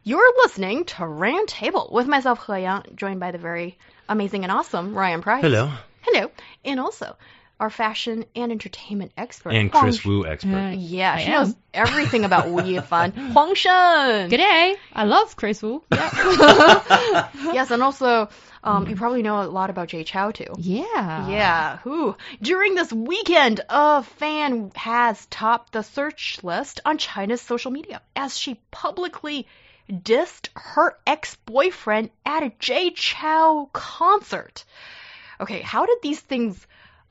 You're listening to Roundtable with myself, He Yang, joined by the very amazing and awesome Ryan Price. Hello. Hello. And also our fashion and entertainment expert. And Chris Wu expert. Yeah, she knows everything about Wu Yifan. Huang Shen. Good day. I love Chris Wu. Yeah. Yes, and also you probably know a lot about Jay Chou too. Yeah. Yeah. Who? During this weekend, a fan has topped the search list on China's social media as she publicly dissed her ex-boyfriend at a Jay Chou concert. Okay, how did these things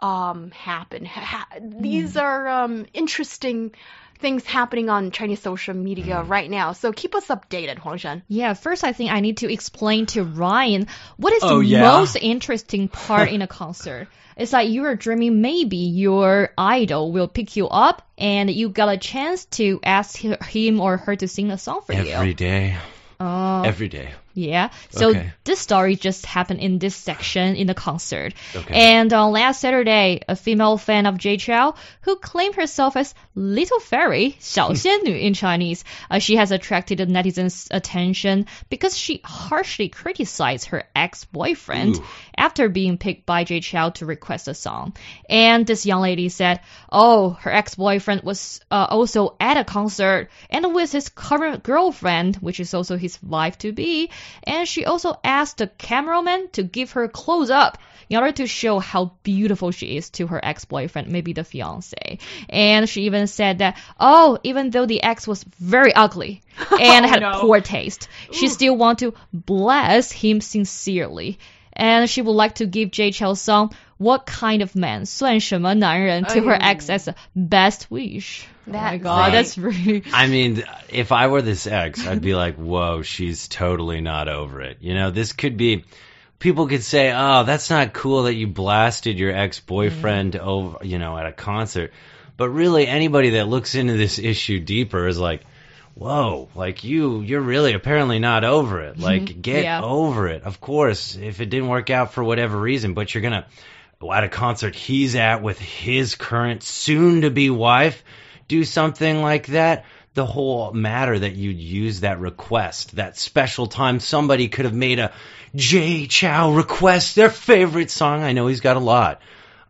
happen? These are interesting things happening on Chinese social media right now. So keep us updated, Huang Shan. Yeah, first I think I need to explain to Ryan what is the most interesting part in a concert. It's like you are dreaming maybe your idol will pick you up and you got a chance to ask him or her to sing a song for you. Every day. Every day. Yeah. So this story just happened in this section in the concert. And on last Saturday, a female fan of Jay Chou, who claimed herself as Little Fairy, 小仙女 in Chinese, she has attracted the netizens' attention because she harshly criticized her ex-boyfriend after being picked by Jay Chou to request a song. And this young lady said, her ex-boyfriend was also at a concert and with his current girlfriend, which is also his wife-to-be. And she also asked the cameraman to give her a close-up in order to show how beautiful she is to her ex-boyfriend, maybe the fiancé. And she even said that, even though the ex was very ugly and had poor taste, she still want to bless him sincerely. And she would like to give Jay Chou's song, What Kind of Man, 算什么男人, to her ex as a best wish. Oh my God, that's really... I mean, if I were this ex, I'd be like, whoa, she's totally not over it. You know, this could be... People could say, that's not cool that you blasted your ex-boyfriend over, at a concert. But really, anybody that looks into this issue deeper is like, whoa, like you're really apparently not over it. Like, get over it. Of course, if it didn't work out for whatever reason, but you're going to, at a concert he's at with his current soon-to-be wife, do something like that. The whole matter that you'd use that request, that special time somebody could have made a Jay Chou request, their favorite song. I know he's got a lot.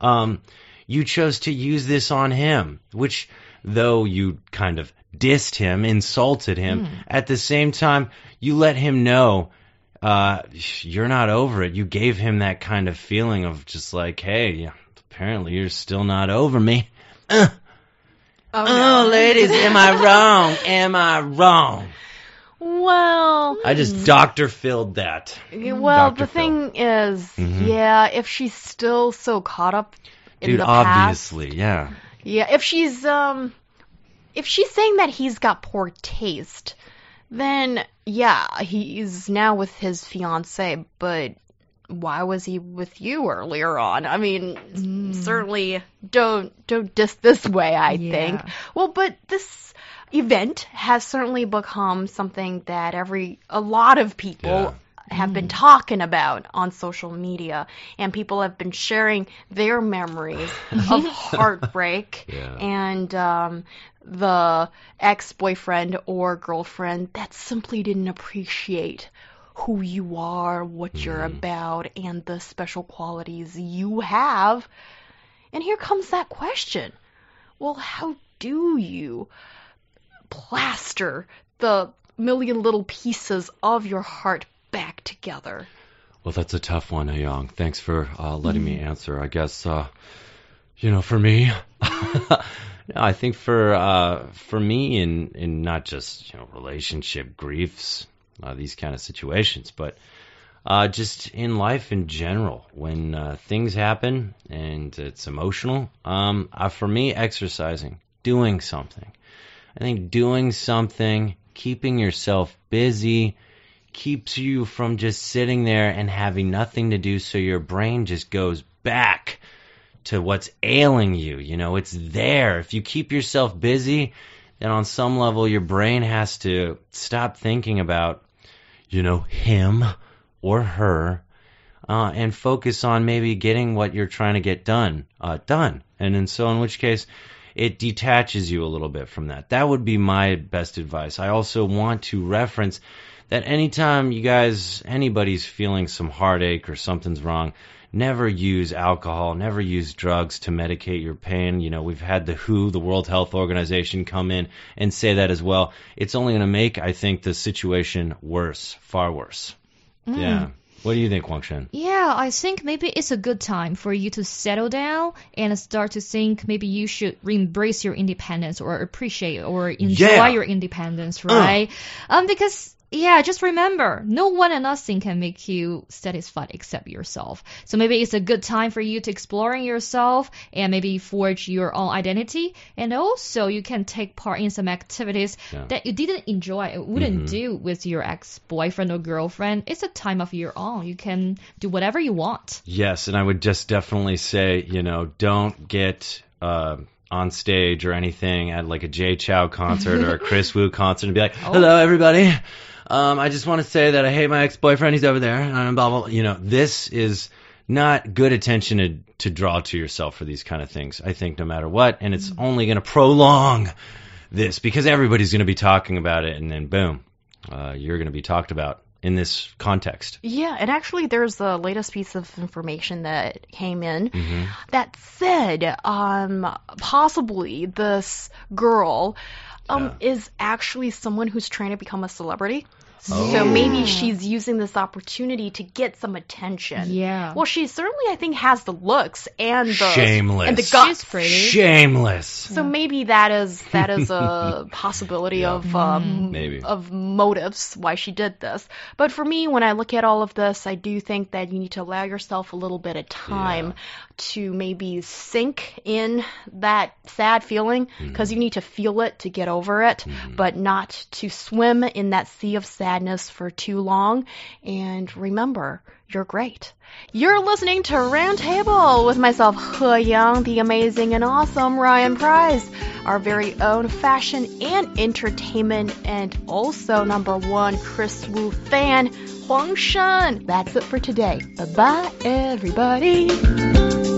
You chose to use this on him, which, though you kind of dissed him, insulted him, at the same time, you let him know you're not over it. You gave him that kind of feeling of just like, hey, apparently you're still not over me. Oh, ladies, am I wrong? Am I wrong? Well... I just Dr. Phil'd that. Well, the thing is, if she's still so caught up in the past... obviously, yeah. Yeah, if she's saying that he's got poor taste, then, he's now with his fiancée, but... Why was he with you earlier on? I mean, certainly don't diss this way, I think. Well, but this event has certainly become something that a lot of people have been talking about on social media, and people have been sharing their memories of heartbreak and the ex-boyfriend or girlfriend that simply didn't appreciate who you are, what you're about, and the special qualities you have. And here comes that question. Well, how do you plaster the million little pieces of your heart back together? Well, that's a tough one, Young. Thanks for letting me answer. I guess, for me, I think for me in not just, relationship griefs, these kind of situations, but just in life in general, when things happen and it's emotional, for me, exercising, doing something. I think doing something, keeping yourself busy, keeps you from just sitting there and having nothing to do, so your brain just goes back to what's ailing you. It's there. If you keep yourself busy, then on some level your brain has to stop thinking about him or her, and focus on maybe getting what you're trying to get done. And so in which case, it detaches you a little bit from that. That would be my best advice. I also want to reference that anytime you guys, anybody's feeling some heartache or something's wrong, never use alcohol, never use drugs to medicate your pain. You know, we've had the WHO, the World Health Organization, come in and say that as well. It's only going to make, I think, the situation worse, far worse. Yeah. What do you think, Wang Shen? Yeah, I think maybe it's a good time for you to settle down and start to think maybe you should embrace your independence or appreciate or enjoy your independence, right? Because just remember, no one and nothing can make you satisfied except yourself. So maybe it's a good time for you to exploring yourself and maybe forge your own identity. And also you can take part in some activities that you didn't enjoy or wouldn't do with your ex-boyfriend or girlfriend. It's a time of your own. You can do whatever you want. Yes, and I would just definitely say, you know, don't get on stage or anything at like a Jay Chou concert or a Chris Wu concert and be like, hello, everybody. I just want to say that I hate my ex-boyfriend. He's over there. And blah, blah, blah. You know, this is not good attention to draw to yourself for these kind of things, I think, no matter what. And it's only going to prolong this because everybody's going to be talking about it. And then, boom, you're going to be talked about in this context. Yeah, and actually there's the latest piece of information that came in that said possibly this girl is actually someone who's trying to become a celebrity. So maybe she's using this opportunity to get some attention. Yeah. Well, she certainly, I think, has the looks and the shameless and the guts. She's pretty. Shameless. So maybe that is a possibility of maybe of motives why she did this. But for me, when I look at all of this, I do think that you need to allow yourself a little bit of time to maybe sink in that sad feeling because you need to feel it to get over it, but not to swim in that sea of sadness for too long. And remember, you're great. You're listening to Roundtable with myself, He Yang, the amazing and awesome Ryan Price, our very own fashion and entertainment and also #1 Chris Wu fan, Huang Shen. That's it for today. Bye-bye, everybody.